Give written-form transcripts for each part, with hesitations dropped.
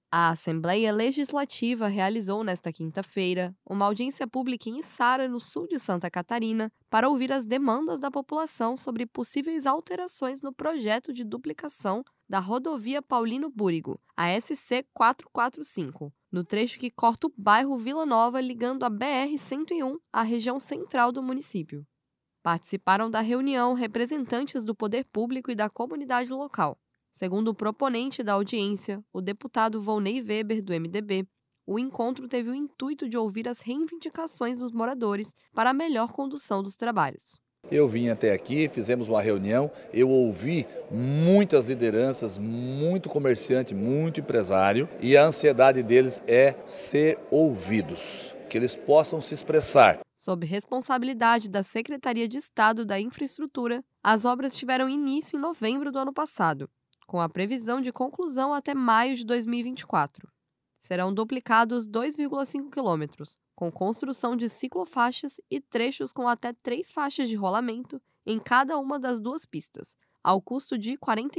A Assembleia Legislativa realizou nesta quinta-feira uma audiência pública em Içara, no sul de Santa Catarina, para ouvir as demandas da população sobre possíveis alterações no projeto de duplicação da rodovia Paulino Búrigo, a SC 445, no trecho que corta o bairro Vila Nova ligando a BR-101 à região central do município. Participaram da reunião representantes do poder público e da comunidade local. Segundo o proponente da audiência, o deputado Volney Weber, do MDB, o encontro teve o intuito de ouvir as reivindicações dos moradores para a melhor condução dos trabalhos. Eu vim até aqui, fizemos uma reunião, eu ouvi muitas lideranças, muito comerciante, muito empresário, e a ansiedade deles é ser ouvidos, que eles possam se expressar. Sob responsabilidade da Secretaria de Estado da Infraestrutura, as obras tiveram início em novembro do ano passado, com a previsão de conclusão até maio de 2024. Serão duplicados 2,5 quilômetros, com construção de ciclofaixas e trechos com até 3 faixas de rolamento em cada uma das duas pistas, ao custo de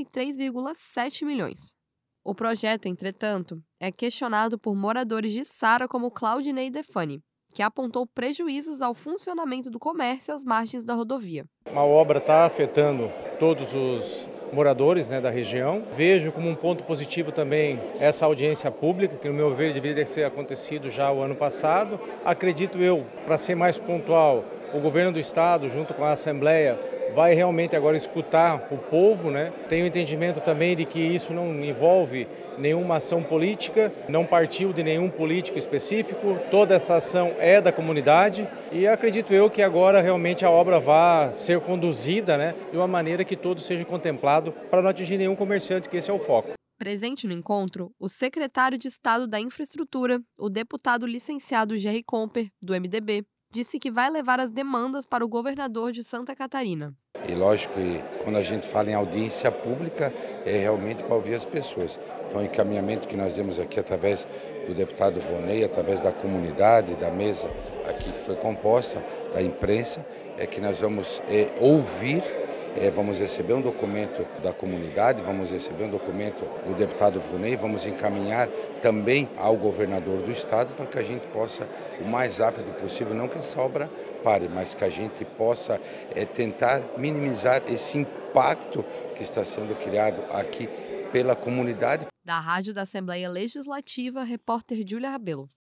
43,7 milhões. O projeto, entretanto, é questionado por moradores de Içara como Claudinei Defani, que apontou prejuízos ao funcionamento do comércio às margens da rodovia. A obra está afetando todos os moradores, da região. Vejo como um ponto positivo também essa audiência pública, que no meu ver deveria ter acontecido já o ano passado. Acredito eu, para ser mais pontual, o governo do estado, junto com a Assembleia, vai realmente agora escutar o povo, Tenho entendimento também de que isso não envolve nenhuma ação política, não partiu de nenhum político específico, toda essa ação é da comunidade e acredito eu que agora realmente a obra vai ser conduzida, de uma maneira que todos sejam contemplados para não atingir nenhum comerciante, que esse é o foco. Presente no encontro, o secretário de Estado da Infraestrutura, o deputado licenciado Gerry Comper, do MDB, disse que vai levar as demandas para o governador de Santa Catarina. E lógico que quando a gente fala em audiência pública, é realmente para ouvir as pessoas. Então o encaminhamento que nós demos aqui através do deputado Volney, através da comunidade, da mesa aqui que foi composta, da imprensa, é que nós vamos ouvir. Vamos receber um documento da comunidade, vamos receber um documento do deputado Volney, vamos encaminhar também ao governador do estado para que a gente possa, o mais rápido possível, não que essa obra pare, mas que a gente possa tentar minimizar esse impacto que está sendo criado aqui pela comunidade. Da Rádio da Assembleia Legislativa, repórter Júlia Rabelo.